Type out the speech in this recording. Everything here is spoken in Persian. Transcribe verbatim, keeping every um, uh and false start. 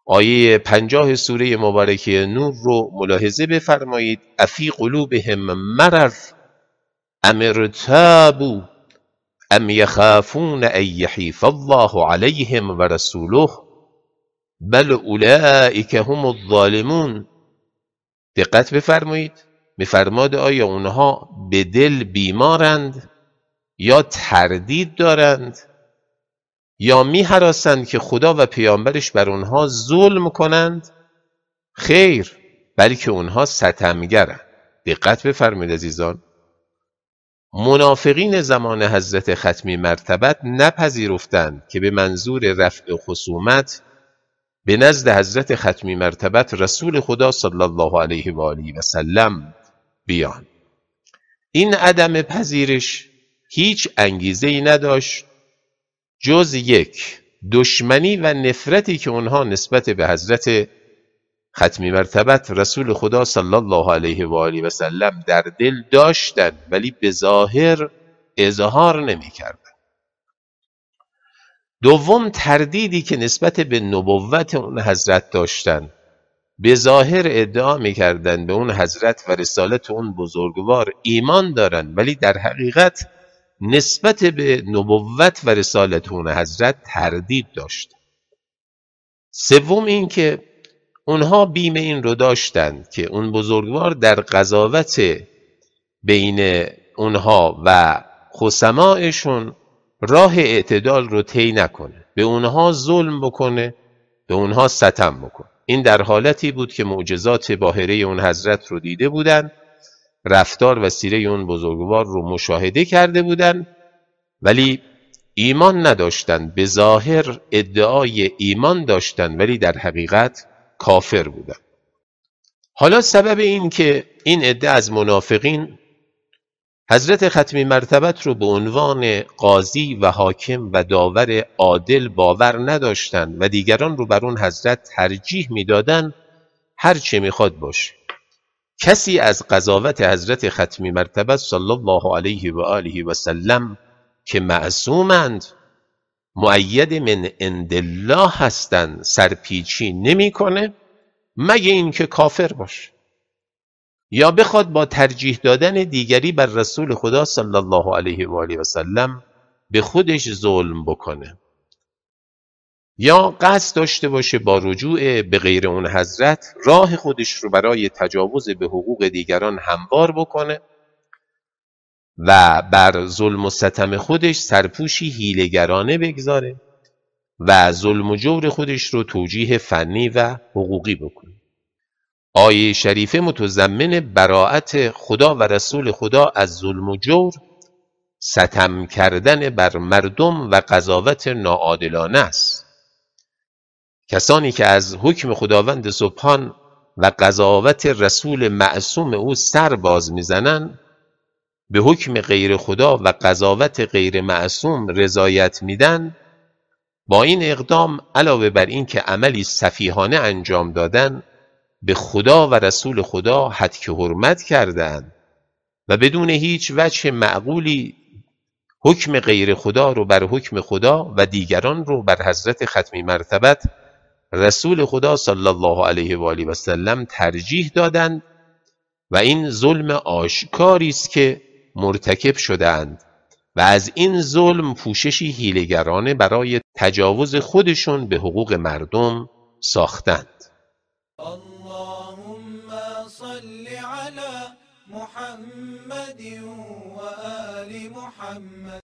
آیه پنجاه سوره مبارکه نور رو ملاحظه بفرمایید. افی قلوبهم مرض ام ارتابوا ام یخافون ان یحیف الله علیهم و رسوله بل اولئک هم الظالمون. دقت بفرمایید، میفرماد آیا اونها به دل بیمارند یا تردید دارند یا می‌هراسند که خدا و پیامبرش بر اونها ظلم کنند؟ خیر، بلکه اونها ستمگرند. دقت بفرمایید عزیزان، منافقین زمان حضرت ختمی مرتبت نپذیرفتند که به منظور رفع خصومت به نزد حضرت ختمی مرتبت رسول خدا صلی الله علیه و آله و سلم بیان. این عدم پذیرش هیچ انگیزه‌ای نداشت جز یک، دشمنی و نفرتی که اونها نسبت به حضرت ختمی مرتبت رسول خدا صلی الله علیه و آله و سلم در دل داشتند ولی به ظاهر اظهار نمی‌کردند. دوم، تردیدی که نسبت به نبوت اون حضرت داشتند. به ظاهر ادعا می‌کردند به اون حضرت و رسالت اون بزرگوار ایمان دارند ولی در حقیقت نسبت به نبوت و رسالت اون حضرت تردید داشتند. سوم این که اونها بیم این رو داشتند که اون بزرگوار در قضاوت بین اونها و خصمائشون راه اعتدال رو طی نکنه، به اونها ظلم بکنه، به اونها ستم بکنه. این در حالتی بود که معجزات باهره اون حضرت رو دیده بودند، رفتار و سیره اون بزرگوار رو مشاهده کرده بودند ولی ایمان نداشتند. به ظاهر ادعای ایمان داشتند ولی در حقیقت کافر بودند. حالا سبب این که این عده از منافقین حضرت ختمی مرتبت رو به عنوان قاضی و حاکم و داور عادل باور نداشتند و دیگران رو بر اون حضرت ترجیح میدادند هر چه میخواد باشه. کسی از قضاوت حضرت ختمی مرتبت صلی الله علیه و آله و سلم که معصومند، مؤید من عند الله هستند، سرپیچی نمیکنه مگه اینکه کافر باشه یا بخواد با ترجیح دادن دیگری بر رسول خدا صلی الله علیه و آله و سلم به خودش ظلم بکنه یا قصد داشته باشه با رجوع به غیر اون حضرت راه خودش رو برای تجاوز به حقوق دیگران هموار بکنه و بر ظلم و ستم خودش سرپوشی حیله‌گرانه بگذاره و ظلم و جور خودش رو توجیه فنی و حقوقی بکنه. آیه شریفه متضمن براءت خدا و رسول خدا از ظلم و جور، ستم کردن بر مردم و قضاوت ناعادلانه است. کسانی که از حکم خداوند سبحان و قضاوت رسول معصوم او سر باز میزنند، به حکم غیر خدا و قضاوت غیر معصوم رضایت میدن، با این اقدام علاوه بر این که عملی سفیهانه انجام دادن به خدا و رسول خدا هتک حرمت کردند و بدون هیچ وجه معقولی حکم غیر خدا رو بر حکم خدا و دیگران رو بر حضرت ختمی مرتبت رسول خدا صلی الله علیه و آله و سلم ترجیح دادند و این ظلم آشکاری است که مرتکب شدند و از این ظلم پوششی حیله‌گرانه برای تجاوز خودشون به حقوق مردم ساختند. اللهم صل على محمد و آل محمد.